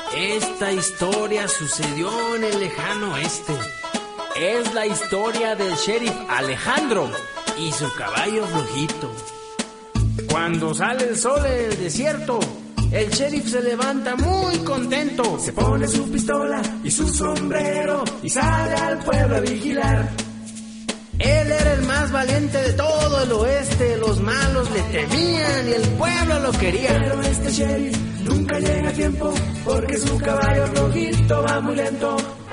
Esta historia sucedió en el lejano oeste. Es la historia del sheriff Alejandro y su caballo flojito. Cuando sale el sol en el desierto, el sheriff se levanta muy contento. Se pone su pistola y su sombrero y sale al pueblo a vigilar. Él era el más valiente de todo el oeste. Los malos le temían y el pueblo lo quería. Pero este sheriff nunca llega a tiempo porque su caballo flojito va muy lento.